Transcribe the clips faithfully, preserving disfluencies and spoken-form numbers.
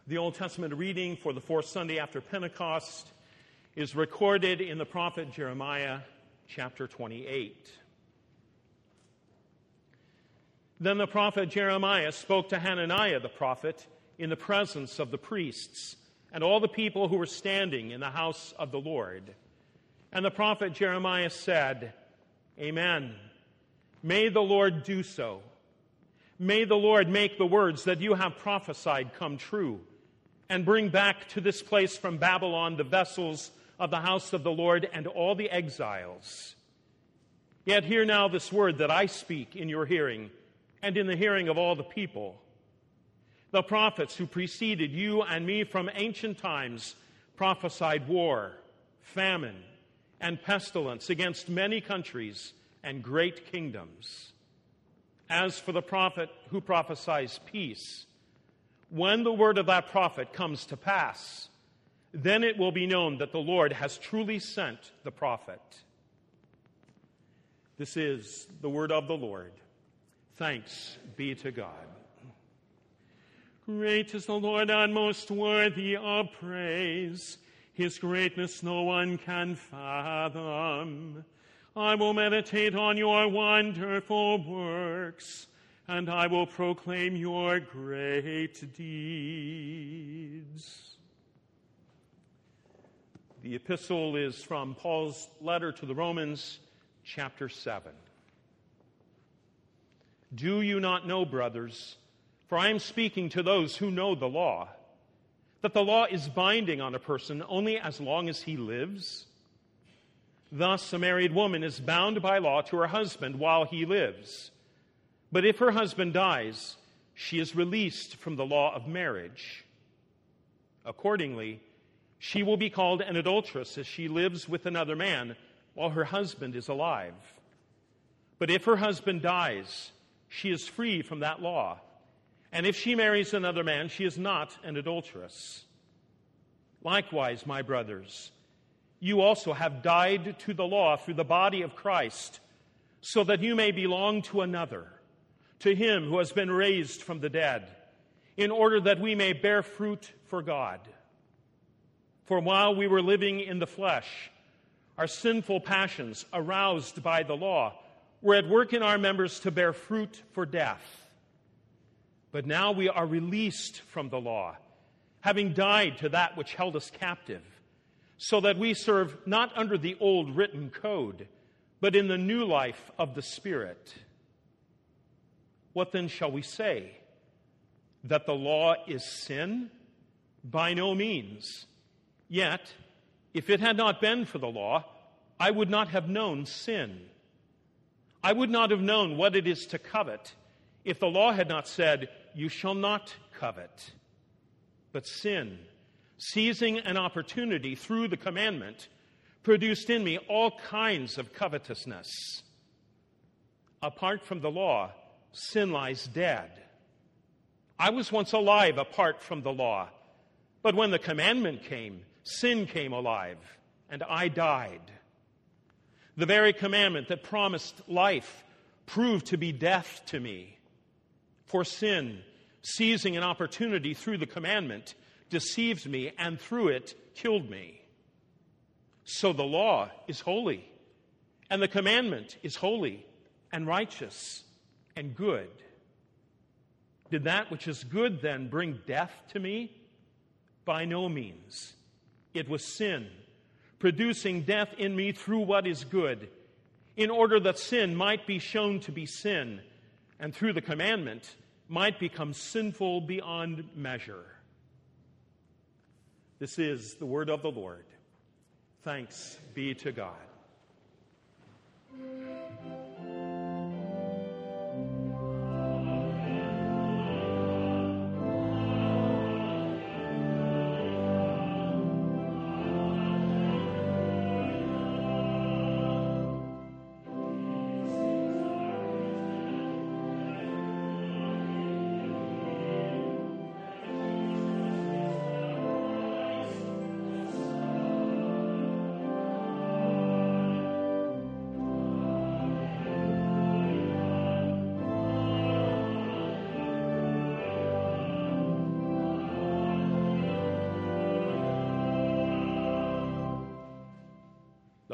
The Old Testament reading for the fourth Sunday after Pentecost is recorded in the prophet Jeremiah, chapter twenty-eight. Then the prophet Jeremiah spoke to Hananiah the prophet in the presence of the priests and all the people who were standing in the house of the Lord. And the prophet Jeremiah said, Amen. May the Lord do so. May the Lord make the words that you have prophesied come true, and bring back to this place from Babylon the vessels of the house of the Lord and all the exiles. Yet hear now this word that I speak in your hearing and in the hearing of all the people. The prophets who preceded you and me from ancient times prophesied war, famine, and pestilence against many countries and great kingdoms. As for the prophet who prophesies peace, when the word of that prophet comes to pass, then it will be known that the Lord has truly sent the prophet. This is the word of the Lord. Thanks be to God. Great is the Lord and most worthy of praise. His greatness no one can fathom. I will meditate on your wonderful works, and I will proclaim your great deeds. The epistle is from Paul's letter to the Romans, chapter seven. Do you not know, brothers, for I am speaking to those who know the law, that the law is binding on a person only as long as he lives? Thus, a married woman is bound by law to her husband while he lives. But if her husband dies, she is released from the law of marriage. Accordingly, she will be called an adulteress if she lives with another man while her husband is alive. But if her husband dies, she is free from that law. And if she marries another man, she is not an adulteress. Likewise, my brothers, you also have died to the law through the body of Christ, so that you may belong to another, to him who has been raised from the dead, in order that we may bear fruit for God. For while we were living in the flesh, our sinful passions, aroused by the law, were at work in our members to bear fruit for death. But now we are released from the law, having died to that which held us captive, so that we serve not under the old written code, but in the new life of the Spirit. What then shall we say? That the law is sin? By no means. Yet, if it had not been for the law, I would not have known sin. I would not have known what it is to covet if the law had not said, you shall not covet. But sin, seizing an opportunity through the commandment, produced in me all kinds of covetousness. Apart from the law, sin lies dead. I was once alive apart from the law, but when the commandment came, sin came alive, and I died. The very commandment that promised life proved to be death to me. For sin, seizing an opportunity through the commandment, deceived me, and through it killed me. So the law is holy, and the commandment is holy and righteous and good. Did that which is good then bring death to me? By no means. It was sin, producing death in me through what is good, in order that sin might be shown to be sin, and through the commandment might become sinful beyond measure. This is the word of the Lord. Thanks be to God.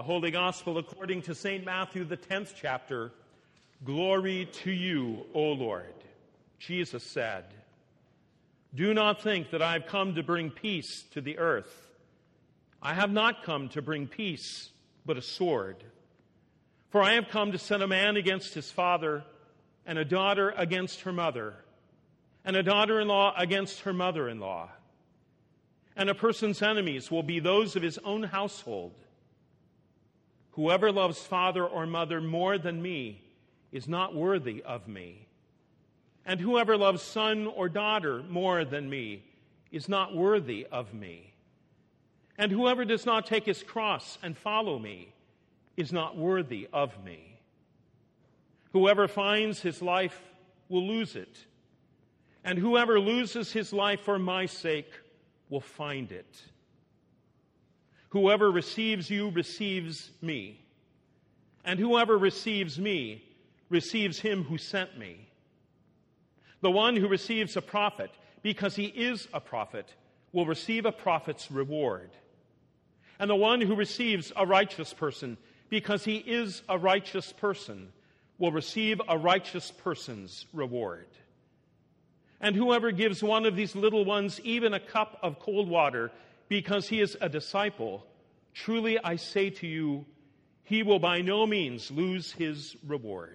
The Holy Gospel according to Saint Matthew, the tenth chapter. Glory to you, O Lord. Jesus said, "Do not think that I have come to bring peace to the earth. I have not come to bring peace, but a sword. For I have come to set a man against his father, and a daughter against her mother, and a daughter-in-law against her mother-in-law. And a person's enemies will be those of his own household. Whoever loves father or mother more than me is not worthy of me. And whoever loves son or daughter more than me is not worthy of me. And whoever does not take his cross and follow me is not worthy of me. Whoever finds his life will lose it, and whoever loses his life for my sake will find it. Whoever receives you receives me, and whoever receives me receives him who sent me. The one who receives a prophet because he is a prophet will receive a prophet's reward. And the one who receives a righteous person because he is a righteous person will receive a righteous person's reward. And whoever gives one of these little ones even a cup of cold water because he is a disciple, truly I say to you, he will by no means lose his reward."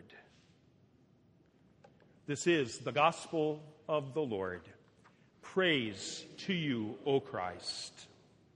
This is the gospel of the Lord. Praise to you, O Christ.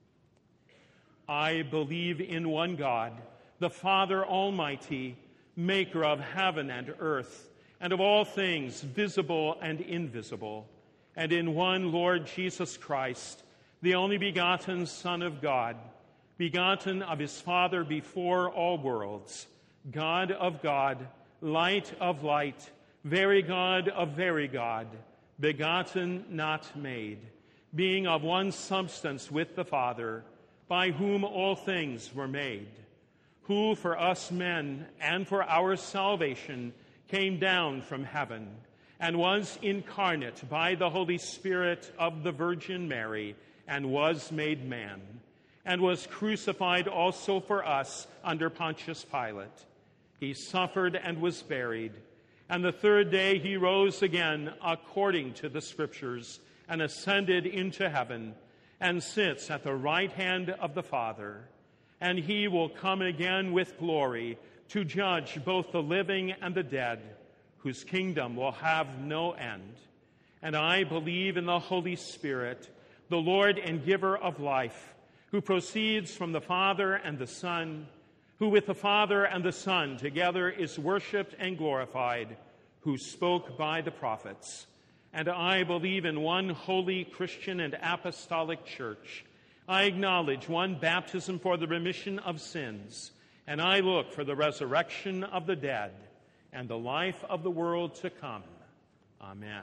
I believe in one God, the Father Almighty, maker of heaven and earth, and of all things visible and invisible, and in one Lord Jesus Christ, the only begotten Son of God, begotten of his Father before all worlds, God of God, light of light, very God of very God, begotten, not made, being of one substance with the Father, by whom all things were made, who for us men and for our salvation came down from heaven and was incarnate by the Holy Spirit of the Virgin Mary and was made man, and was crucified also for us under Pontius Pilate. He suffered and was buried, and the third day he rose again according to the Scriptures and ascended into heaven and sits at the right hand of the Father. And he will come again with glory to judge both the living and the dead, whose kingdom will have no end. And I believe in the Holy Spirit, the Lord and giver of life, who proceeds from the Father and the Son, who with the Father and the Son together is worshipped and glorified, who spoke by the prophets. And I believe in one holy Christian and apostolic church. I acknowledge one baptism for the remission of sins, and I look for the resurrection of the dead and the life of the world to come. Amen.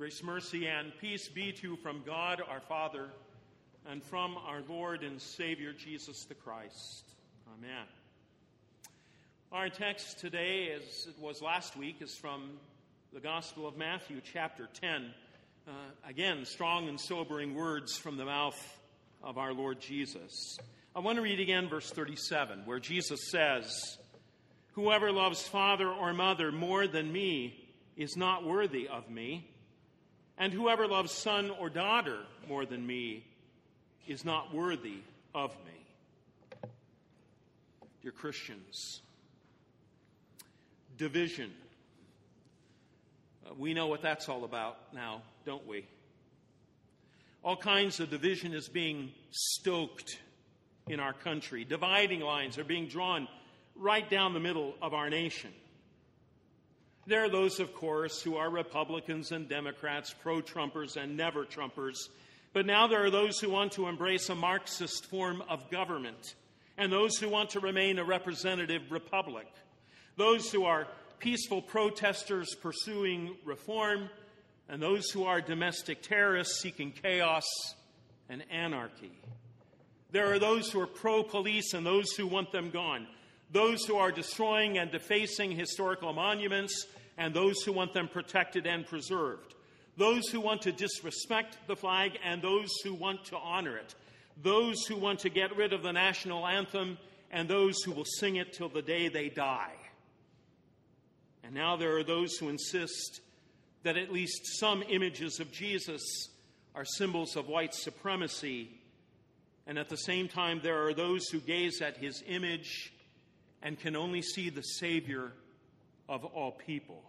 Grace, mercy, and peace be to you from God our Father and from our Lord and Savior Jesus the Christ. Amen. Our text today, as it was last week, is from the Gospel of Matthew, chapter ten. Uh, again, strong and sobering words from the mouth of our Lord Jesus. I want to read again verse thirty-seven, where Jesus says, "Whoever loves father or mother more than me is not worthy of me, and whoever loves son or daughter more than me is not worthy of me." Dear Christians, division. Uh, we know what that's all about now, don't we? All kinds of division is being stoked in our country. Dividing lines are being drawn right down the middle of our nation. There are those, of course, who are Republicans and Democrats, pro-Trumpers and never-Trumpers. But now there are those who want to embrace a Marxist form of government, and those who want to remain a representative republic. Those who are peaceful protesters pursuing reform, and those who are domestic terrorists seeking chaos and anarchy. There are those who are pro-police and those who want them gone. Those who are destroying and defacing historical monuments, and those who want them protected and preserved. Those who want to disrespect the flag, and those who want to honor it. Those who want to get rid of the national anthem, and those who will sing it till the day they die. And now there are those who insist that at least some images of Jesus are symbols of white supremacy, and at the same time there are those who gaze at his image and can only see the Savior of all people.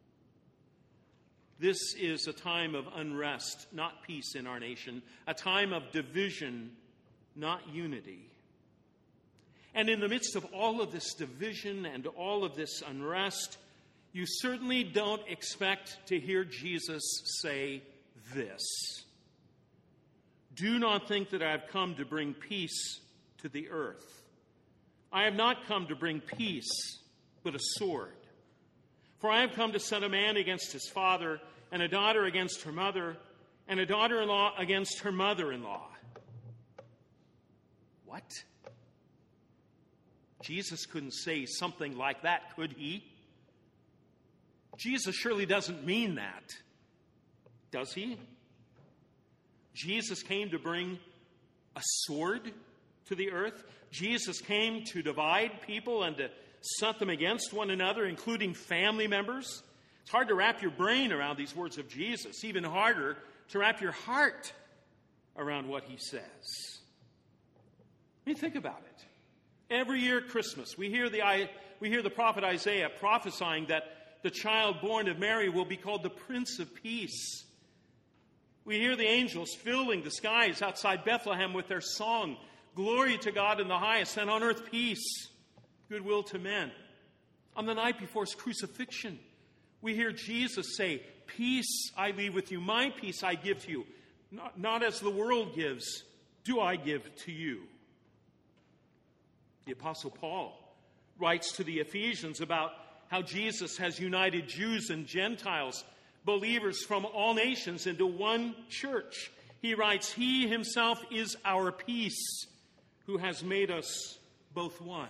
This is a time of unrest, not peace in our nation, a time of division, not unity. And in the midst of all of this division and all of this unrest, you certainly don't expect to hear Jesus say this: "Do not think that I have come to bring peace to the earth. I have not come to bring peace, but a sword. For I have come to set a man against his father, and a daughter against her mother, and a daughter-in-law against her mother-in-law." What? Jesus couldn't say something like that, could he? Jesus surely doesn't mean that, does he? Jesus came to bring a sword to the earth. Jesus came to divide people and to set them against one another, including family members. It's hard to wrap your brain around these words of Jesus, even harder to wrap your heart around what he says. I mean, think about it. Every year at Christmas, we hear the, we hear the prophet Isaiah prophesying that the child born of Mary will be called the Prince of Peace. We hear the angels filling the skies outside Bethlehem with their song, "Glory to God in the highest, and on earth peace, goodwill to men." On the night before his crucifixion, we hear Jesus say, "Peace I leave with you, my peace I give to you. Not, not as the world gives, do I give to you." The Apostle Paul writes to the Ephesians about how Jesus has united Jews and Gentiles, believers from all nations, into one church. He writes, "He himself is our peace, who has made us both one."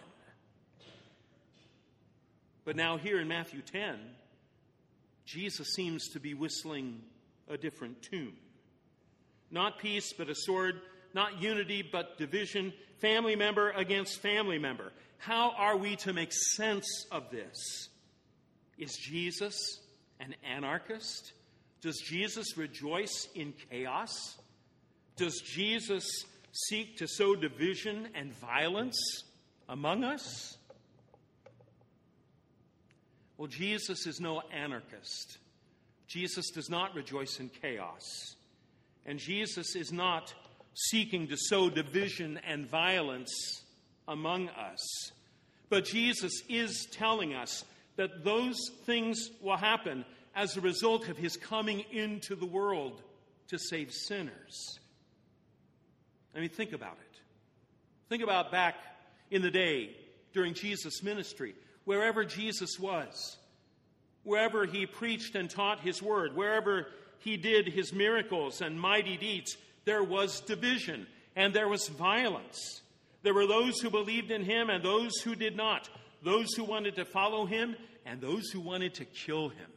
But now here in Matthew ten, Jesus seems to be whistling a different tune. Not peace, but a sword. Not unity, but division. Family member against family member. How are we to make sense of this? Is Jesus an anarchist? Does Jesus rejoice in chaos? Does Jesus seek to sow division and violence among us? Well, Jesus is no anarchist. Jesus does not rejoice in chaos. And Jesus is not seeking to sow division and violence among us. But Jesus is telling us that those things will happen as a result of his coming into the world to save sinners. I mean, think about it. Think about back in the day during Jesus' ministry, wherever Jesus was, wherever he preached and taught his word, wherever he did his miracles and mighty deeds, there was division and there was violence. There were those who believed in him and those who did not, those who wanted to follow him and those who wanted to kill him.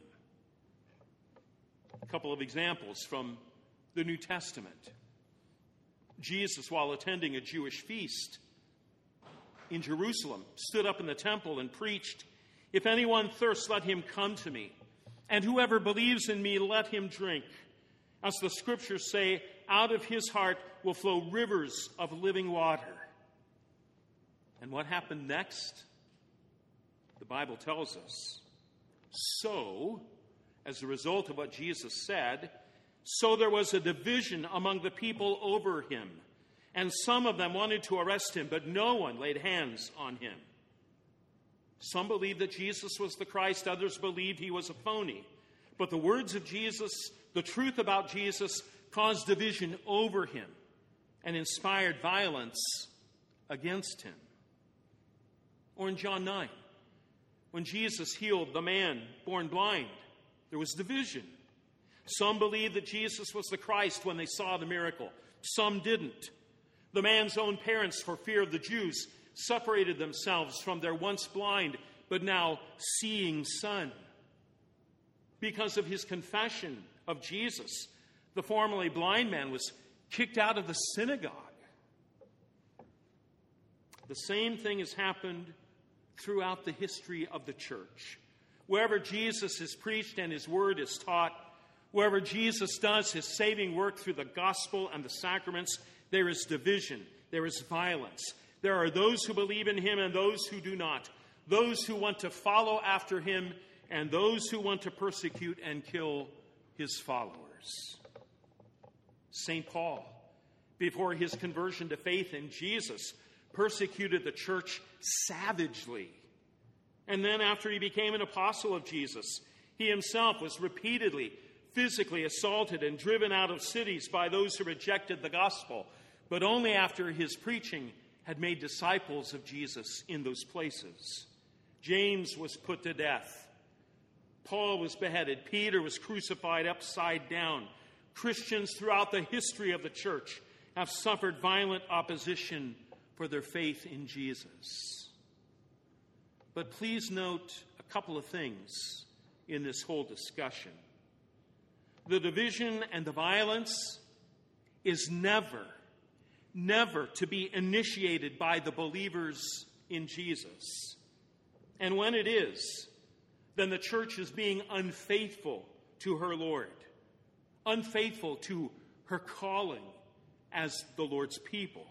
A couple of examples from the New Testament. Jesus, while attending a Jewish feast in Jerusalem, stood up in the temple and preached, "If anyone thirsts, let him come to me, and whoever believes in me, let him drink. As the scriptures say, out of his heart will flow rivers of living water." And what happened next? The Bible tells us. So, as a result of what Jesus said, so there was a division among the people over him, and some of them wanted to arrest him, but no one laid hands on him. Some believed that Jesus was the Christ, others believed he was a phony. But the words of Jesus, the truth about Jesus, caused division over him and inspired violence against him. Or in John nine, when Jesus healed the man born blind, there was division. Some believed that Jesus was the Christ when they saw the miracle. Some didn't. The man's own parents, for fear of the Jews, separated themselves from their once blind but now seeing son. Because of his confession of Jesus, the formerly blind man was kicked out of the synagogue. The same thing has happened throughout the history of the church. Wherever Jesus is preached and his word is taught, wherever Jesus does his saving work through the gospel and the sacraments, there is division, there is violence. There are those who believe in him and those who do not, those who want to follow after him and those who want to persecute and kill his followers. Saint Paul, before his conversion to faith in Jesus, persecuted the church savagely. And then after he became an apostle of Jesus, he himself was repeatedly physically assaulted and driven out of cities by those who rejected the gospel, but only after his preaching had made disciples of Jesus in those places. James was put to death. Paul was beheaded. Peter was crucified upside down. Christians throughout the history of the church have suffered violent opposition for their faith in Jesus. But please note a couple of things in this whole discussion. The division and the violence is never, never to be initiated by the believers in Jesus. And when it is, then the church is being unfaithful to her Lord, unfaithful to her calling as the Lord's people.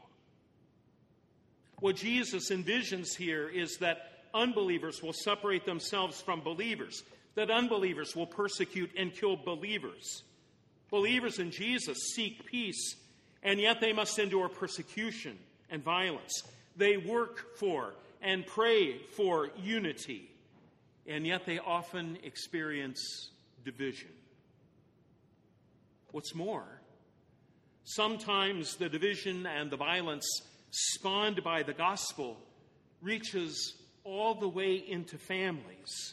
What Jesus envisions here is that unbelievers will separate themselves from believers, that unbelievers will persecute and kill believers. Believers in Jesus seek peace, and yet they must endure persecution and violence. They work for and pray for unity, and yet they often experience division. What's more, sometimes the division and the violence spawned by the gospel reaches all the way into families.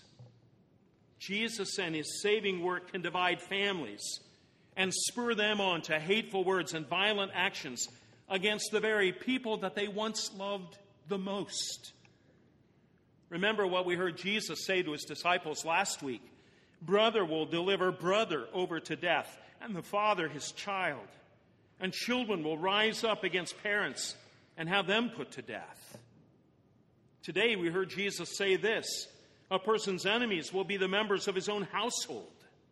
Jesus and his saving work can divide families and spur them on to hateful words and violent actions against the very people that they once loved the most. Remember what we heard Jesus say to his disciples last week. Brother will deliver brother over to death, and the father his child. And children will rise up against parents and have them put to death. Today we heard Jesus say this: a person's enemies will be the members of his own household.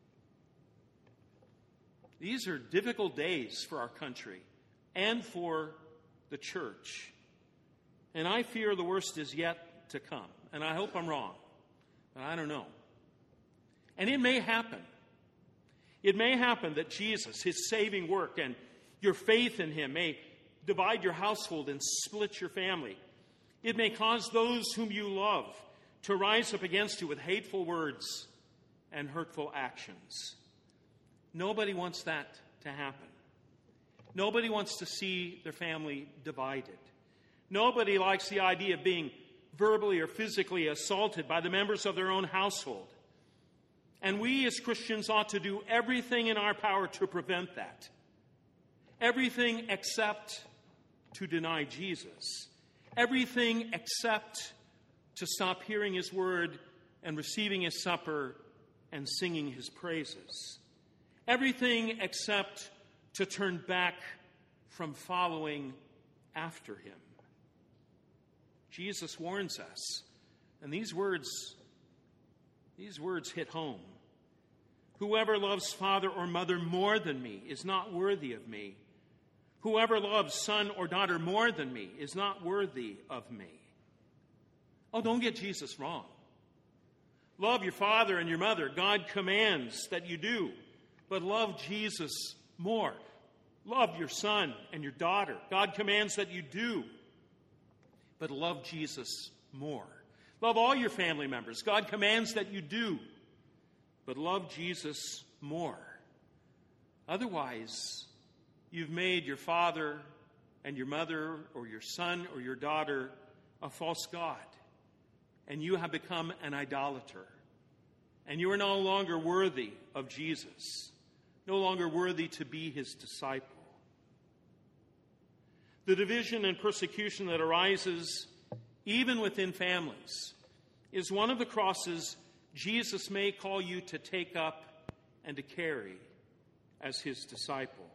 These are difficult days for our country and for the church. And I fear the worst is yet to come. And I hope I'm wrong, but I don't know. And it may happen. It may happen that Jesus, his saving work, and your faith in him may divide your household and split your family. It may cause those whom you love to rise up against you with hateful words and hurtful actions. Nobody wants that to happen. Nobody wants to see their family divided. Nobody likes the idea of being verbally or physically assaulted by the members of their own household. And we as Christians ought to do everything in our power to prevent that. Everything except to deny Jesus. Everything except to stop hearing his word and receiving his supper and singing his praises. Everything except to turn back from following after him. Jesus warns us, and these words, these words hit home. Whoever loves father or mother more than me is not worthy of me. Whoever loves son or daughter more than me is not worthy of me. Oh, don't get Jesus wrong. Love your father and your mother. God commands that you do. But love Jesus more. Love your son and your daughter. God commands that you do. But love Jesus more. Love all your family members. God commands that you do. But love Jesus more. Otherwise, you've made your father and your mother or your son or your daughter a false god. And you have become an idolater. And you are no longer worthy of Jesus. No longer worthy to be his disciple. The division and persecution that arises even within families is one of the crosses Jesus may call you to take up and to carry as his disciple.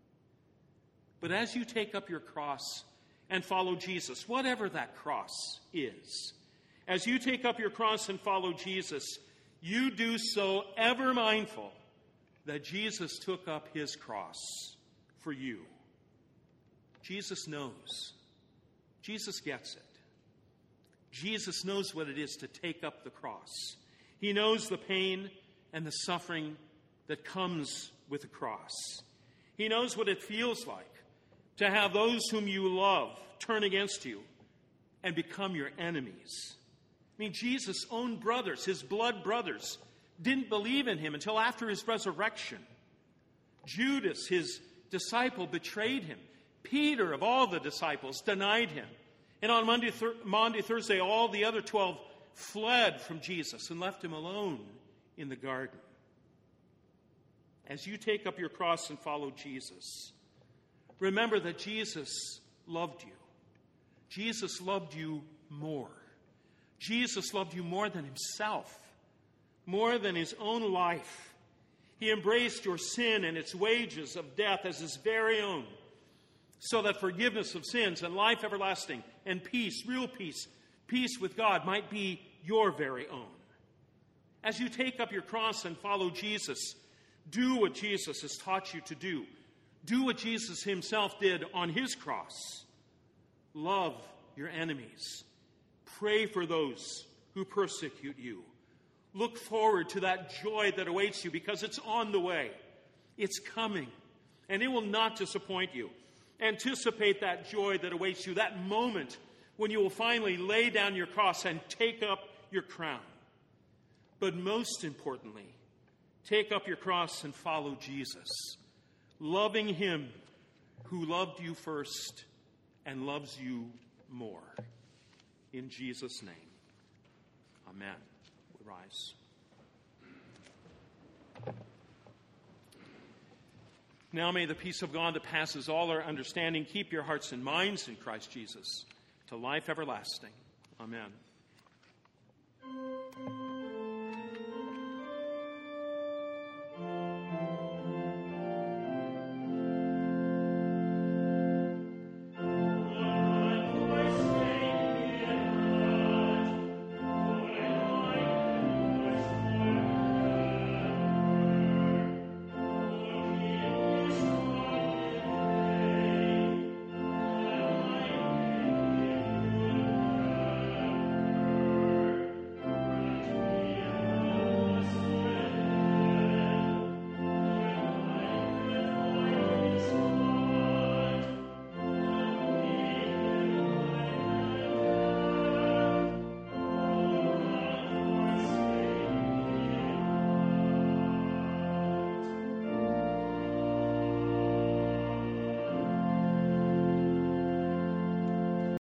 But as you take up your cross and follow Jesus, whatever that cross is, as you take up your cross and follow Jesus, you do so ever mindful that Jesus took up his cross for you. Jesus knows. Jesus gets it. Jesus knows what it is to take up the cross. He knows the pain and the suffering that comes with the cross. He knows what it feels like to have those whom you love turn against you and become your enemies. I mean, Jesus' own brothers, his blood brothers, didn't believe in him until after his resurrection. Judas, his disciple, betrayed him. Peter, of all the disciples, denied him. And on Monday, thir- Monday, Thursday, all the other twelve fled from Jesus and left him alone in the garden. As you take up your cross and follow Jesus, remember that Jesus loved you. Jesus loved you more. Jesus loved you more than himself, more than his own life. He embraced your sin and its wages of death as his very own, so that forgiveness of sins and life everlasting and peace, real peace, peace with God might be your very own. As you take up your cross and follow Jesus, do what Jesus has taught you to do. Do what Jesus himself did on his cross. Love your enemies. Pray for those who persecute you. Look forward to that joy that awaits you because it's on the way. It's coming, and it will not disappoint you. Anticipate that joy that awaits you, that moment when you will finally lay down your cross and take up your crown. But most importantly, take up your cross and follow Jesus, loving him who loved you first and loves you more. In Jesus' name, amen. We rise. Now may the peace of God that passes all our understanding keep your hearts and minds in Christ Jesus to life everlasting. Amen.